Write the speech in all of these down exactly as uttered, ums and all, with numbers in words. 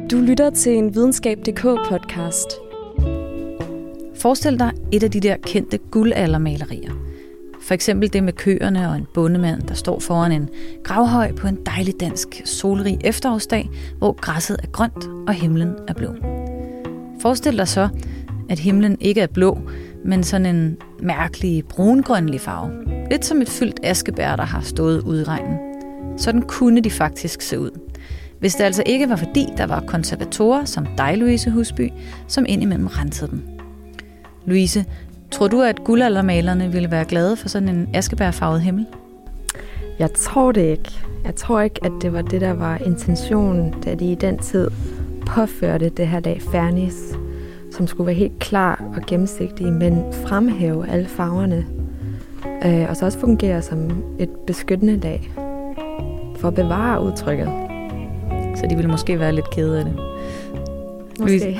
Du lytter til en videnskab punktum d k podcast. Forestil dig et af de der kendte guldaldermalerier. For eksempel det med køerne og en bondemand, der står foran en gravhøj på en dejlig dansk solrig efterårsdag, hvor græsset er grønt og himlen er blå. Forestil dig så, at himlen ikke er blå, men sådan en mærkelig brungrønlig farve. Lidt som et fyldt askebær, der har stået ude i regnen. Sådan kunne de faktisk se ud. Hvis det altså ikke var fordi, der var konservatorer som dig, Louise Husby, som indimellem rensede dem. Louise, tror du, at guldaldermalerne ville være glade for sådan en askebærfarvet himmel? Jeg tror det ikke. Jeg tror ikke, at det var det, der var intentionen, da de i den tid påførte det her lag fernis, som skulle være helt klar og gennemsigtig, men fremhæve alle farverne. Øh, og så også fungere som et beskyttende lag for at bevare udtrykket. Så de ville måske være lidt kede af det. Måske.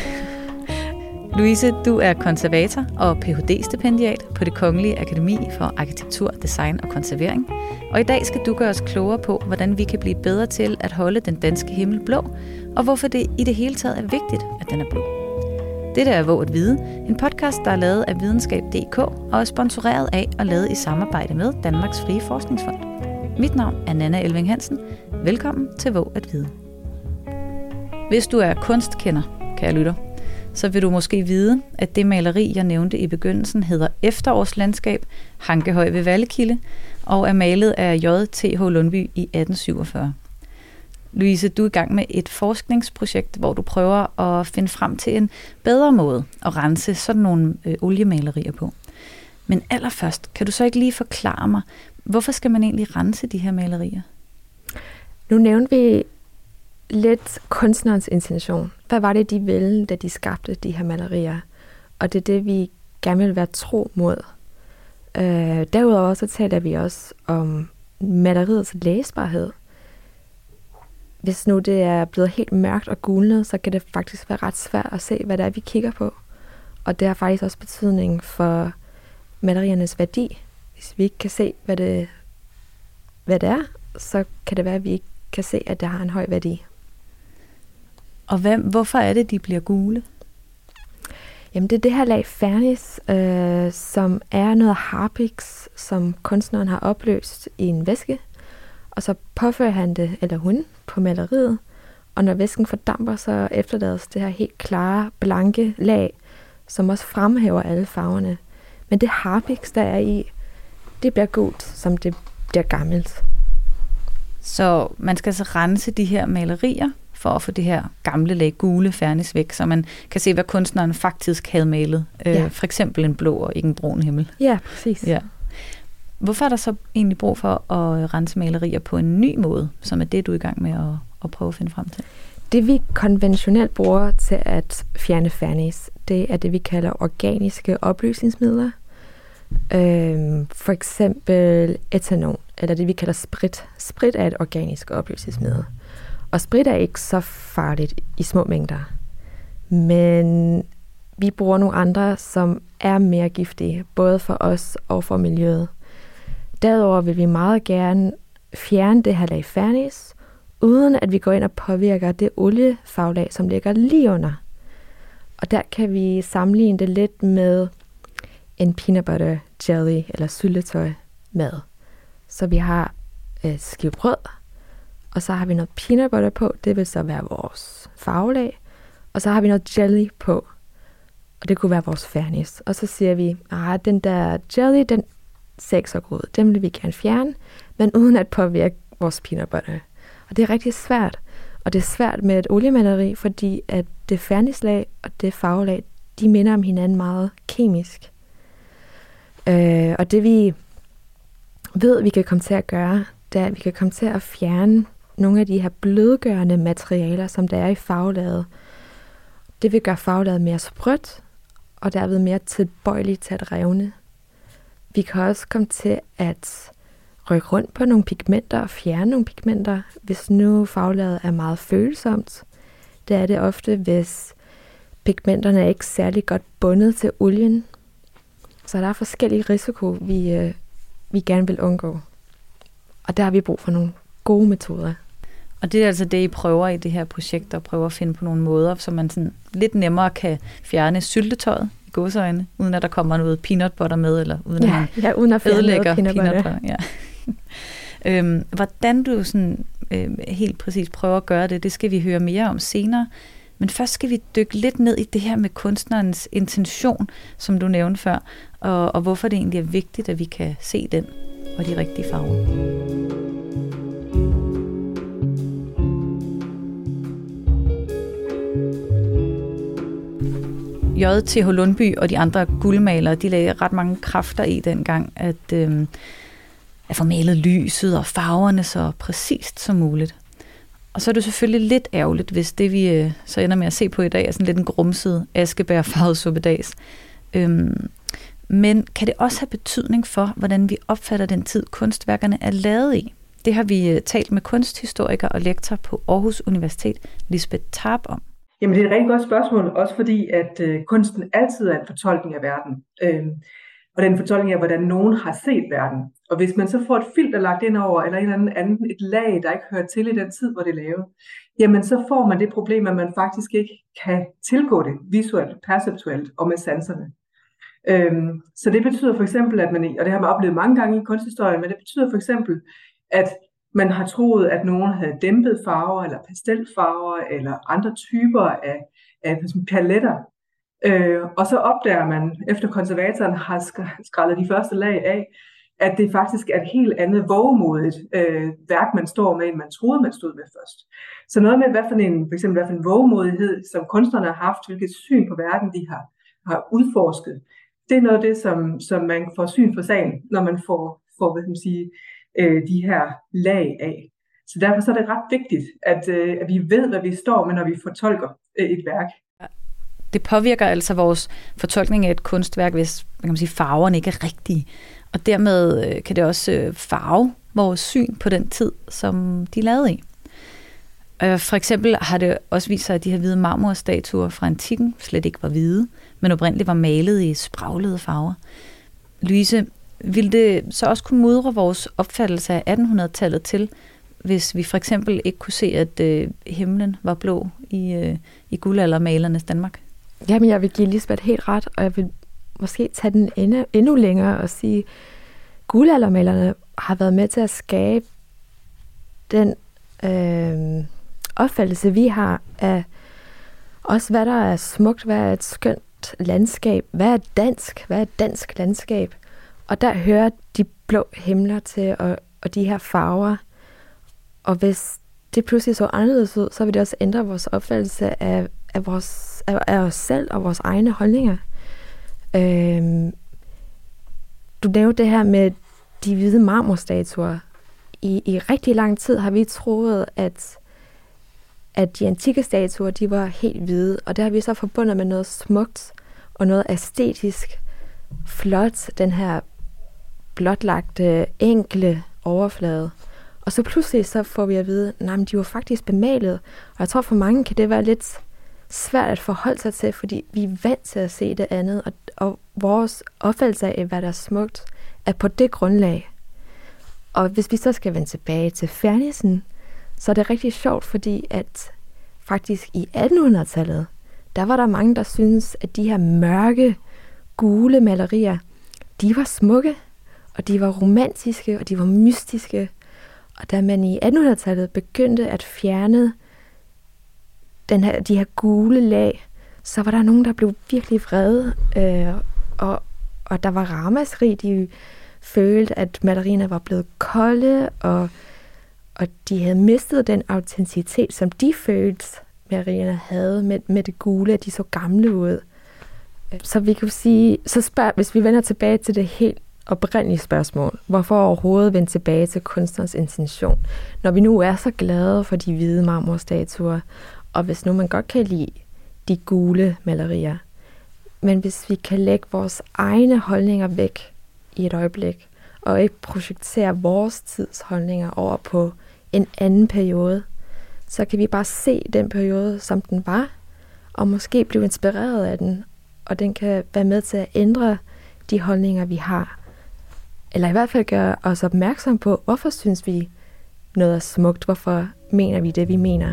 Louise, du er konservator og P H D-stipendiat på Det Kongelige Akademi for Arkitektur, Design og Konservering. Og i dag skal du gøre os klogere på, hvordan vi kan blive bedre til at holde den danske himmel blå, og hvorfor det i det hele taget er vigtigt, at den er blå. Dette er Våg at vide, en podcast, der er lavet af videnskab punktum d k og er sponsoreret af og lavet i samarbejde med Danmarks Frie Forskningsfond. Mit navn er Nanna Elving Hansen. Velkommen til Våg at vide. Hvis du er kunstkender, kære lytter, så vil du måske vide, at det maleri, jeg nævnte i begyndelsen, hedder Efterårslandskab, Hankehøj ved Vallekilde, og er malet af J T H Lundby i atten syvogfyrre. Louise, du er i gang med et forskningsprojekt, hvor du prøver at finde frem til en bedre måde at rense sådan nogle øh, oliemalerier på. Men allerførst, kan du så ikke lige forklare mig, hvorfor skal man egentlig rense de her malerier? Nu nævnte vi lidt kunstnerens intention. Hvad var det, de ville, da de skabte de her malerier? Og det er det, vi gerne vil være tro mod. Øh, derudover så taler vi også om maleriets læsbarhed. Hvis nu det er blevet helt mørkt og gulnet, så kan det faktisk være ret svært at se, hvad det er, vi kigger på. Og det har faktisk også betydning for maleriernes værdi. Hvis vi ikke kan se, hvad det, hvad det er, så kan det være, at vi ikke kan se, at det har en høj værdi. Og hvem, hvorfor er det, de bliver gule? Jamen det er det her lag fernis, øh, som er noget harpiks, som kunstneren har opløst i en væske. Og så påfører han det, eller hun, på maleriet. Og når væsken fordamper, så efterlades det her helt klare, blanke lag, som også fremhæver alle farverne. Men det harpiks, der er i, det bliver gult, som det bliver gammelt. Så man skal så rense de her malerier, for at få det her gamle lag gule fernis væk, så man kan se, hvad kunstneren faktisk havde malet. Ja. Øh, for eksempel en blå og ikke en brun himmel. Ja, præcis. Ja. Hvorfor er der så egentlig brug for at rense malerier på en ny måde, som er det, du er i gang med at, at prøve at finde frem til? Det vi konventionelt bruger til at fjerne fernis, det er det, vi kalder organiske opløsningsmidler. Øhm, for eksempel etanol, eller det vi kalder sprit. Sprit er et organisk opløsningsmiddel. Og sprit er ikke så farligt i små mængder. Men vi bruger nogle andre, som er mere giftige, både for os og for miljøet. Derudover vil vi meget gerne fjerne det her lag fernis, uden at vi går ind og påvirker det oliefaglag, som ligger lige under. Og der kan vi sammenligne det lidt med en peanut butter jelly eller syltetøj mad. Så vi har øh, skive brød, og så har vi noget peanut butter på, det vil så være vores farvelag, og så har vi noget jelly på, og det kunne være vores fernis. Og så siger vi, at den der jelly, den ser ikke så god ud, den vil vi gerne fjerne, men uden at påvirke vores peanut butter. Og det er rigtig svært, og det er svært med et oliemaleri, fordi at det fernislag og det farvelag, de minder om hinanden meget kemisk. Øh, og det vi ved, vi kan komme til at gøre, det er, at vi kan komme til at fjerne nogle af de her blødgørende materialer, som der er i farvelaget. Det vil gøre farvelaget mere sprødt, og derved mere tilbøjeligt til at revne. Vi kan også komme til at rykke rundt på nogle pigmenter og fjerne nogle pigmenter, hvis nu farvelaget er meget følsomt. Det er det ofte, hvis pigmenterne er ikke særlig godt bundet til olien. Så der er forskellige risiko, vi, øh, vi gerne vil undgå. Og der har vi brug for nogle gode metoder. Og det er altså det, I prøver i det her projekt, at prøve at finde på nogle måder, så man sådan lidt nemmere kan fjerne syltetøjet i gåseøjne, uden at der kommer noget peanut butter med, eller uden ja, at man ja, uden at ødelægger peanut butter. Peanut butter ja. øhm, hvordan du sådan, øhm, helt præcis prøver at gøre det, det skal vi høre mere om senere. Men først skal vi dykke lidt ned i det her med kunstnerens intention, som du nævnte før, og, og hvorfor det egentlig er vigtigt, at vi kan se den og de rigtige farver. J T H Lundby og de andre guldmalere, de lagde ret mange kræfter i dengang, at, øh, at få malet lyset og farverne så præcist som muligt. Og så er det selvfølgelig lidt ærgerligt, hvis det vi øh, så ender med at se på i dag er sådan lidt en grumset askebærfarvet suppedags. Øhm, men kan det også have betydning for, hvordan vi opfatter den tid, kunstværkerne er lavet i? Det har vi øh, talt med kunsthistoriker og lektor på Aarhus Universitet, Lisbeth Tarp, om. Jamen det er et rigtig godt spørgsmål, også fordi at øh, kunsten altid er en fortolkning af verden. Øh, og den fortolkning af, hvordan nogen har set verden. Og hvis man så får et filter lagt ind over, eller en eller anden, anden et lag, der ikke hører til i den tid, hvor det er lavet, jamen så får man det problem, at man faktisk ikke kan tilgå det visuelt, perceptuelt og med sanserne. Øhm, så det betyder for eksempel, at man, og det har man oplevet mange gange i kunsthistorien, men det betyder for eksempel, at man har troet, at nogen havde dæmpet farver, eller pastelfarver, eller andre typer af, af paletter. Øh, og så opdager man, efter konservatoren har skrællet de første lag af, at det faktisk er et helt andet vågemodigt øh, værk, man står med, end man troede, man stod med først. Så noget med, hvad for en, for eksempel, hvad for en vågemodighed, som kunstnerne har haft, hvilket syn på verden de har, har udforsket, det er noget af det, som, som man får syn for sagen, når man får, får hvad skal man sige, øh, de her lag af. Så derfor så er det ret vigtigt, at, øh, at vi ved, hvad vi står med, når vi fortolker øh, et værk. Det påvirker altså vores fortolkning af et kunstværk, hvis man kan sige, farverne ikke er rigtige. Og dermed kan det også farve vores syn på den tid, som de lavede i. For eksempel har det også vist sig, at de her hvide marmorstatuer fra antikken slet ikke var hvide, men oprindeligt var malet i spraglede farver. Louise, ville det så også kunne mudre vores opfattelse af attenhundredetallet til, hvis vi for eksempel ikke kunne se, at øh, himlen var blå i, øh, i guldaldermalernes Danmark? Jamen, jeg vil give Lisbeth helt ret, og jeg vil måske tage den endnu, endnu længere og sige, at guldaldermalerne har været med til at skabe den øh, opfattelse, vi har af også, hvad der er smukt, hvad er et skønt landskab, hvad er dansk, hvad er et dansk landskab. Og der hører de blå himler til, og, og de her farver. Og hvis det pludselig så anderledes ud, så vil det også ændre vores opfattelse af, af, vores, af, af os selv og vores egne holdninger. Øhm, du nævnte det her med de hvide marmorstatuer. I, I rigtig lang tid har vi troet, at, at de antikke statuer, de var helt hvide, og det har vi så forbundet med noget smukt og noget æstetisk flot, den her blotlagte, enkle overflade. Og så pludselig så får vi at vide, at de var faktisk bemalet. Og jeg tror for mange kan det være lidt svært at forholde sig til, fordi vi er vant til at se det andet, og, og vores opfattelse af, hvad der er smukt, er på det grundlag. Og hvis vi så skal vende tilbage til Ferneysen, så er det rigtig sjovt, fordi at faktisk i attenhundredetallet, der var der mange, der syntes, at de her mørke, gule malerier, de var smukke, og de var romantiske, og de var mystiske. Og da man i attenhundredetallet begyndte at fjerne den her, de her gule lag, så var der nogen, der blev virkelig vrede, øh, og, og der var ramaskrig. De følte, at malerierne var blevet kolde, og, og de havde mistet den autenticitet, som de følte, malerierne havde med, med det gule, at de så gamle ud. Så vi kan sige, så spørg, hvis vi vender tilbage til det helt oprindelige spørgsmål, hvorfor overhovedet vende tilbage til kunstnerens intention, når vi nu er så glade for de hvide marmorstatuer, og hvis nu man godt kan lide de gule malerier, men hvis vi kan lægge vores egne holdninger væk i et øjeblik, og ikke projektere vores tids holdninger over på en anden periode, så kan vi bare se den periode, som den var, og måske blive inspireret af den, og den kan være med til at ændre de holdninger, vi har. Eller i hvert fald gøre os opmærksom på, hvorfor synes vi noget er smukt, hvorfor mener vi det, vi mener.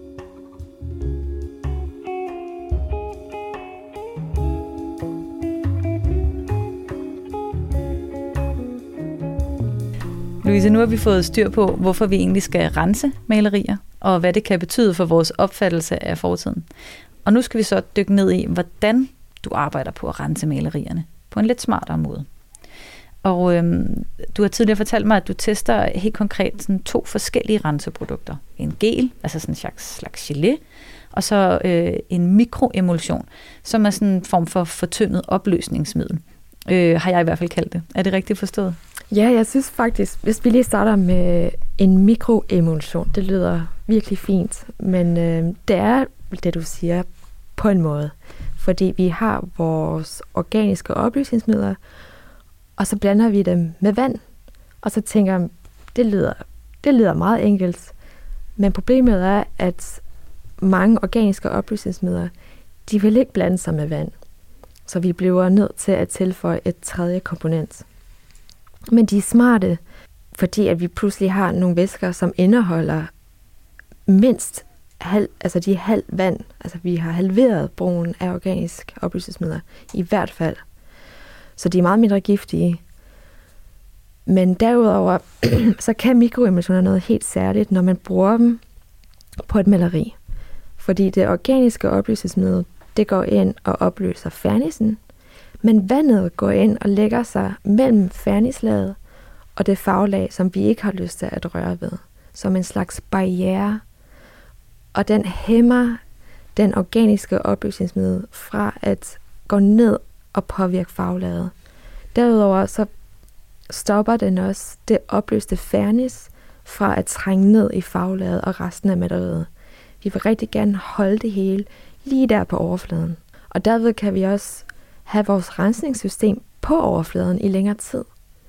Louise, nu har vi fået styr på, hvorfor vi egentlig skal rense malerier, og hvad det kan betyde for vores opfattelse af fortiden. Og nu skal vi så dykke ned i, hvordan du arbejder på at rense malerierne på en lidt smartere måde. Og øhm, du har tidligere fortalt mig, at du tester helt konkret sådan to forskellige renseprodukter. En gel, altså sådan en slags, slags gelé, og så øh, en mikroemulsion, som er sådan en form for fortyndet opløsningsmiddel. Øh, har jeg i hvert fald kaldt det. Er det rigtigt forstået? Ja, jeg synes faktisk, hvis vi lige starter med en mikroemulsion, det lyder virkelig fint, men øh, det er det, du siger, på en måde. Fordi vi har vores organiske opløsningsmidler, og så blander vi dem med vand, og så tænker jeg, det lyder, det lyder meget enkelt. Men problemet er, at mange organiske opløsningsmidler, de vil ikke blande sig med vand. Så vi bliver nødt til at tilføje et tredje komponent. Men de er smarte, fordi at vi pludselig har nogle væsker, som indeholder mindst halv, altså de er halv vand. Altså vi har halveret brugen af organiske opløsningsmidler, i hvert fald. Så de er meget mindre giftige. Men derudover, så kan mikroemulsioner noget helt særligt, når man bruger dem på et maleri. Fordi det organiske opløsningsmiddel, det går ind og opløser fernisen, men vandet går ind og lægger sig mellem fernislaget og det farvelag, som vi ikke har lyst til at røre ved, som en slags barriere. Og den hæmmer den organiske opløsningsmiddel fra at gå ned og påvirke farvelaget. Derudover så stopper den også det opløste fernis fra at trænge ned i farvelaget og resten af maleriet. Vi vil rigtig gerne holde det hele lige der på overfladen. Og derved kan vi også have vores rensningssystem på overfladen i længere tid.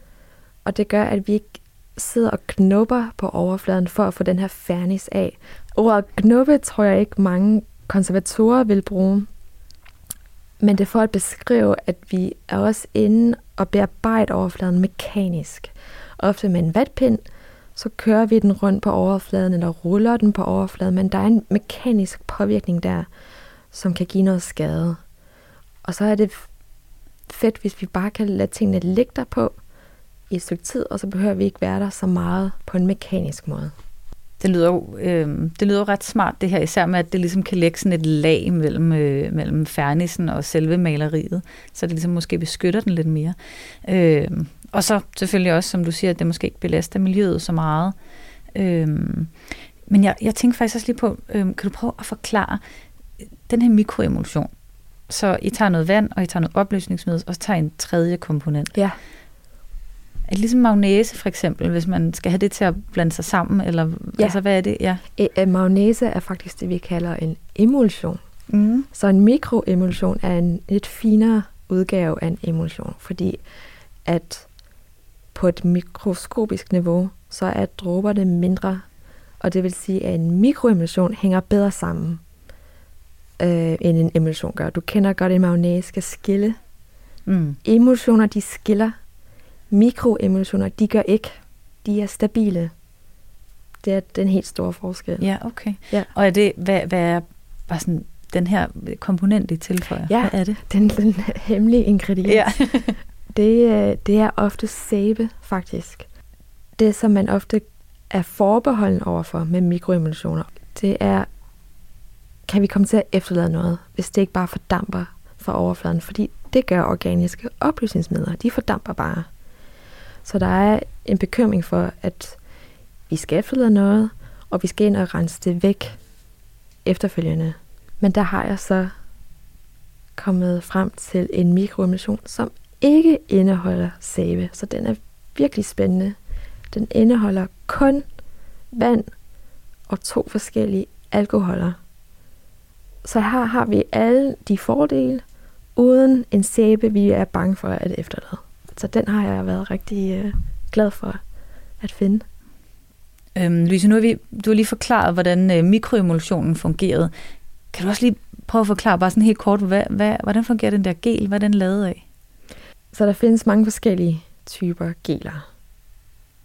Og det gør, at vi ikke sidder og knupper på overfladen for at få den her fernis af. Ordet knuppe tror jeg ikke mange konservatorer vil bruge. Men det er for at beskrive, at vi er også inde og bearbejder overfladen mekanisk. Ofte med en vatpind, så kører vi den rundt på overfladen, eller ruller den på overfladen, men der er en mekanisk påvirkning der, som kan give noget skade. Og så er det fedt, hvis vi bare kan lade tingene ligge der på i et stykke tid, og så behøver vi ikke være der så meget på en mekanisk måde. Det lyder jo øh, det lyder ret smart, det her, især med, at det ligesom kan lægge sådan et lag mellem, øh, mellem fernisen og selve maleriet, så det ligesom måske beskytter den lidt mere. Øh, og så selvfølgelig også, som du siger, at det måske ikke belaster miljøet så meget. Øh, men jeg, jeg tænker faktisk også lige på, øh, kan du prøve at forklare den her mikroemulsion? Så I tager noget vand, og I tager noget opløsningsmiddel, og så tager I en tredje komponent. Ja. Er det ligesom magnese for eksempel, hvis man skal have det til at blande sig sammen? Eller ja. Altså, hvad er det? Ja. E- magnese er faktisk det, vi kalder en emulsion. Mm. Så en mikroemulsion er en lidt finere udgave af en emulsion, fordi at på et mikroskopisk niveau, så er dråberne mindre, og det vil sige, at en mikroemulsion hænger bedre sammen, øh, end en emulsion gør. Du kender godt, at en magnese skal skille. Mm. Emulsioner, de skiller. Mikroemulsioner, de gør ikke. De er stabile. Det er den helt store forskel. Ja, okay. Ja. Og er det, hvad, hvad er bare sådan, den her komponent, I tilføjer? Ja, hvad er det? Den, den hemmelige ingrediens. Ja. det, det er ofte sæbe, faktisk. Det, som man ofte er forbeholden overfor med mikroemulsioner, det er, kan vi komme til at efterlade noget, hvis det ikke bare fordamper fra overfladen? Fordi det gør organiske opløsningsmidler. De fordamper bare. Så der er en bekymring for, at vi skal efterlade noget, og vi skal ind og rense det væk efterfølgende. Men der har jeg så kommet frem til en mikroemulsion, som ikke indeholder sæbe. Så den er virkelig spændende. Den indeholder kun vand og to forskellige alkoholer. Så her har vi alle de fordele, uden en sæbe, vi er bange for at efterlade. Så den har jeg været rigtig øh, glad for at finde. Øhm, Louise, nu har vi, du har lige forklaret, hvordan øh, mikroemulsionen fungerede. Kan du også lige prøve at forklare bare sådan helt kort, hvad, hvad, hvordan fungerer den der gel? Hvad er den lavet af? Så der findes mange forskellige typer geler.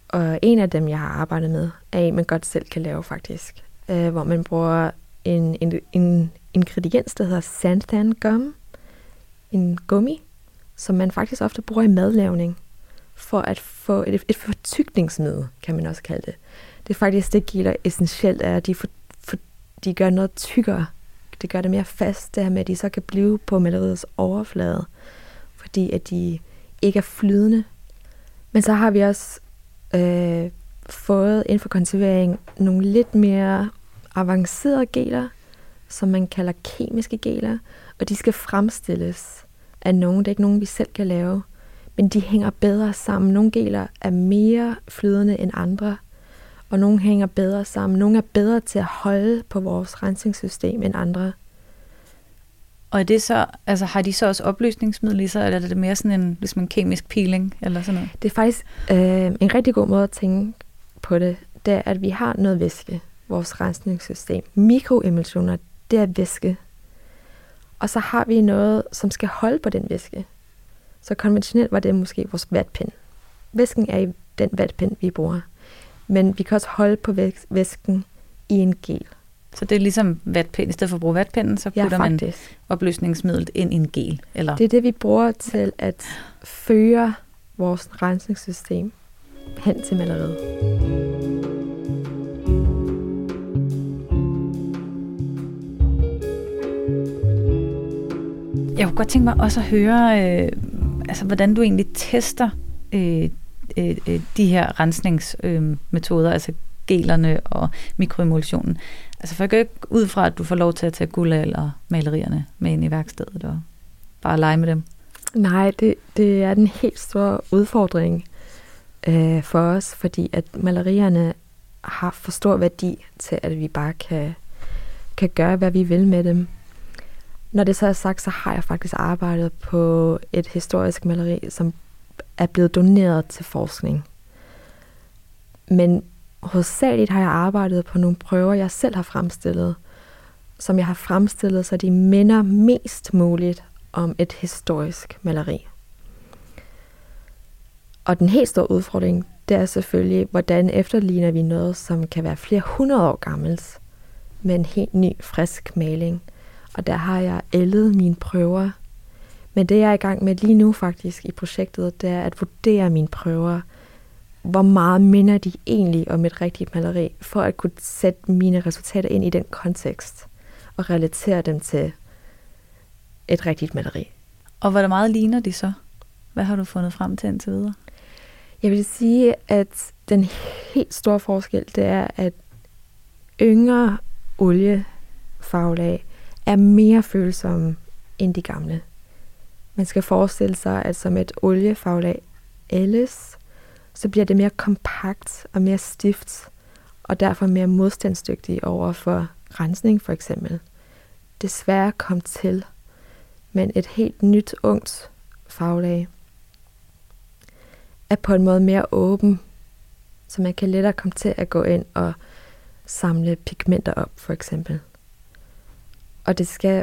Og en af dem, jeg har arbejdet med, er en, man godt selv kan lave faktisk. Øh, hvor man bruger en, en, en ingrediens, der hedder xanthan gum. En gummi, som man faktisk ofte bruger i madlavning. For at få et, et fortykningsmiddel, kan man også kalde det. Det er faktisk det, gilder essentielt er, at de, for, for, de gør noget tykkere. Det gør det mere fast, det her med, at de så kan blive på maleriets overflade. Fordi at de ikke er flydende. Men så har vi også øh, fået inden for konservering nogle lidt mere avancerede geler, som man kalder kemiske geler, og de skal fremstilles af nogen. Det er ikke nogen, vi selv kan lave, men de hænger bedre sammen. Nogle geler er mere flydende end andre, og nogle hænger bedre sammen. Nogle er bedre til at holde på vores rensningssystem end andre. Og er det så, altså har de så også opløsningsmiddel i sig, eller er det mere sådan en, ligesom en kemisk peeling, eller sådan noget? Det er faktisk øh, en rigtig god måde at tænke på det, det er, at vi har noget væske, vores rensningssystem. Mikroemulsioner, det er væske. Og så har vi noget, som skal holde på den væske. Så konventionelt var det måske vores vatpind. Væsken er i den vatpind, vi bruger. Men vi kan også holde på væsken i en gel. Så det er ligesom vatpind. I stedet for at bruge vatpinden, så putter ja, man opløsningsmidlet ind i en gel? Eller? Det er det, vi bruger til at føre vores rensningssystem hen til maleriet. Jeg kunne godt tænke mig også at høre, øh, altså, hvordan du egentlig tester øh, øh, de her rensningsmetoder, øh, altså gelerne og mikroemulsionen. Altså for jeg går ikke ud fra, at du får lov til at tage guld eller malerierne med ind i værkstedet og bare lege med dem. Nej, det, det er den helt store udfordring øh, for os, fordi at malerierne har for stor værdi til, at vi bare kan, kan gøre, hvad vi vil med dem. Når det så er sagt, så har jeg faktisk arbejdet på et historisk maleri, som er blevet doneret til forskning. Men hovedsageligt har jeg arbejdet på nogle prøver, jeg selv har fremstillet, som jeg har fremstillet, så de minder mest muligt om et historisk maleri. Og den helt store udfordring, det er selvfølgelig, hvordan efterligner vi noget, som kan være flere hundrede år gammelt, med en helt ny, frisk maling. Og der har jeg ældet mine prøver. Men det, jeg er i gang med lige nu faktisk i projektet, det er at vurdere mine prøver. Hvor meget minder de egentlig om et rigtigt maleri, for at kunne sætte mine resultater ind i den kontekst og relatere dem til et rigtigt maleri. Og hvor meget ligner de så? Hvad har du fundet frem til indtil videre? Jeg vil sige, at den helt store forskel, det er, at yngre oliefarvelag er mere følsomme end de gamle. Man skal forestille sig, at som et oliefarvelag ældes, så bliver det mere kompakt og mere stift, og derfor mere modstandsdygtig over for rensning for eksempel. Desværre kom til, men et helt nyt, ungt farvelag er på en måde mere åben, så man kan lettere komme til at gå ind og samle pigmenter op for eksempel. Og det skal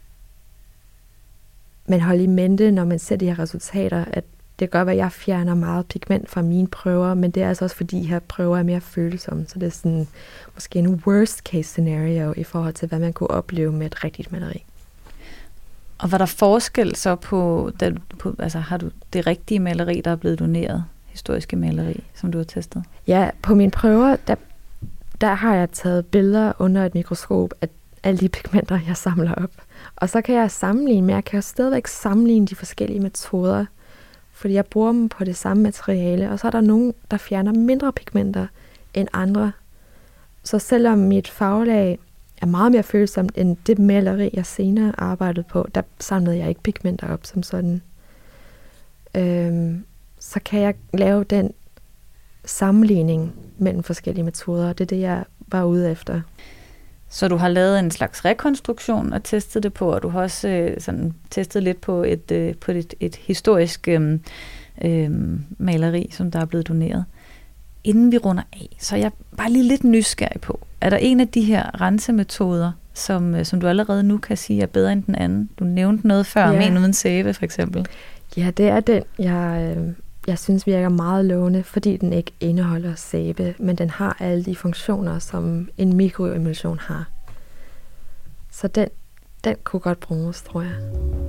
man holde i mente, når man ser de her resultater, at det kan godt være, at jeg fjerner meget pigment fra mine prøver, men det er altså også, fordi de her prøver er mere følsomme. Så det er sådan, måske en worst case scenario i forhold til, hvad man kunne opleve med et rigtigt maleri. Og var der forskel så på, der, på altså har du det rigtige maleri, der er blevet doneret, historiske maleri, som du har testet? Ja, på mine prøver, der, der har jeg taget billeder under et mikroskop af alle de pigmenter, jeg samler op. Og så kan jeg sammenligne, men jeg kan jo stadigvæk sammenligne de forskellige metoder, fordi jeg bruger dem på det samme materiale, og så er der nogen, der fjerner mindre pigmenter end andre. Så selvom mit farvelag er meget mere følsomt end det maleri, jeg senere arbejdede på, der samlede jeg ikke pigmenter op som sådan. Øhm, så kan jeg lave den sammenligning mellem forskellige metoder, og det er det, jeg var ude efter. Så du har lavet en slags rekonstruktion og testet det på, og du har også øh, sådan, testet lidt på et, øh, på et, et historisk øh, øh, maleri, som der er blevet doneret. Inden vi runder af, så er jeg bare lige lidt nysgerrig på, er der en af de her rensemetoder, som, øh, som du allerede nu kan sige er bedre end den anden? Du nævnte noget før, ja. Men uden sæbe for eksempel. Ja, det er den, jeg, øh, jeg synes virker meget lovende, fordi den ikke indeholder sæbe, men den har alle de funktioner, som en mikroemulsion har. Så den, den kunne godt bruges, tror jeg.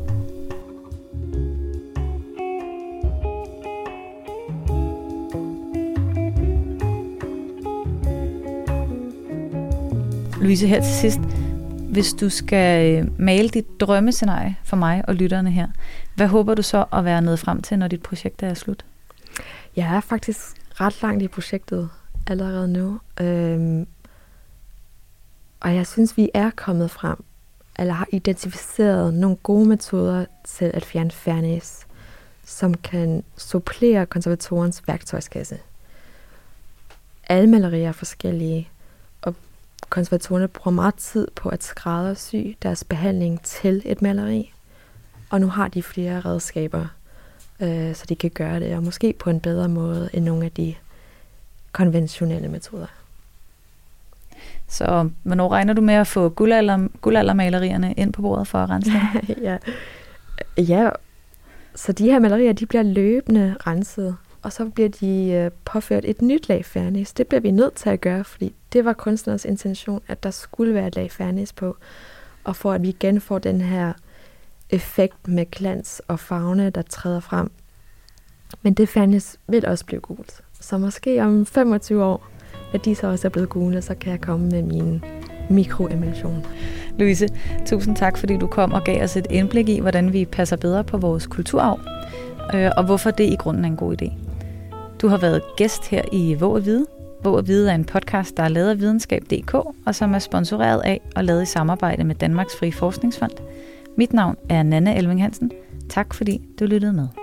Louise, her til sidst, hvis du skal male dit drømmescenarie for mig og lytterne her, hvad håber du så at være nået frem til, når dit projekt er slut? Jeg er faktisk ret langt i projektet allerede nu, øhm, og jeg synes, vi er kommet frem, eller har identificeret nogle gode metoder til at fjerne fernis, som kan supplere konservatorens værktøjskasse. Alle malerier er forskellige, og konservatorerne bruger meget tid på at skræddersy deres behandling til et maleri, og nu har de flere redskaber, øh, så de kan gøre det, og måske på en bedre måde end nogle af de konventionelle metoder. Så hvornår regner du med at få guldalder, guldaldermalerierne ind på bordet for at rense dem? ja. ja, så de her malerier, de bliver løbende renset, og så bliver de øh, påført et nyt lag fernis. Det bliver vi nødt til at gøre, fordi det var kunstnerens intention, at der skulle være et lag fernis på, og for at vi igen får den her effekt med glans og farve, der træder frem. Men det fernis vil også blive gult. Så måske om femogtyve år, at de så også er blevet gule, så kan jeg komme med min mikroemulsion. Louise, tusind tak, fordi du kom og gav os et indblik i, hvordan vi passer bedre på vores kulturarv, og hvorfor det i grunden er en god idé. Du har været gæst her i Våg at Vide. Våg at Vide er en podcast, der er lavet af videnskab punktum d k, og som er sponsoreret af og lavet i samarbejde med Danmarks Frie Forskningsfond. Mit navn er Nanne Elving Hansen. Tak fordi du lyttede med.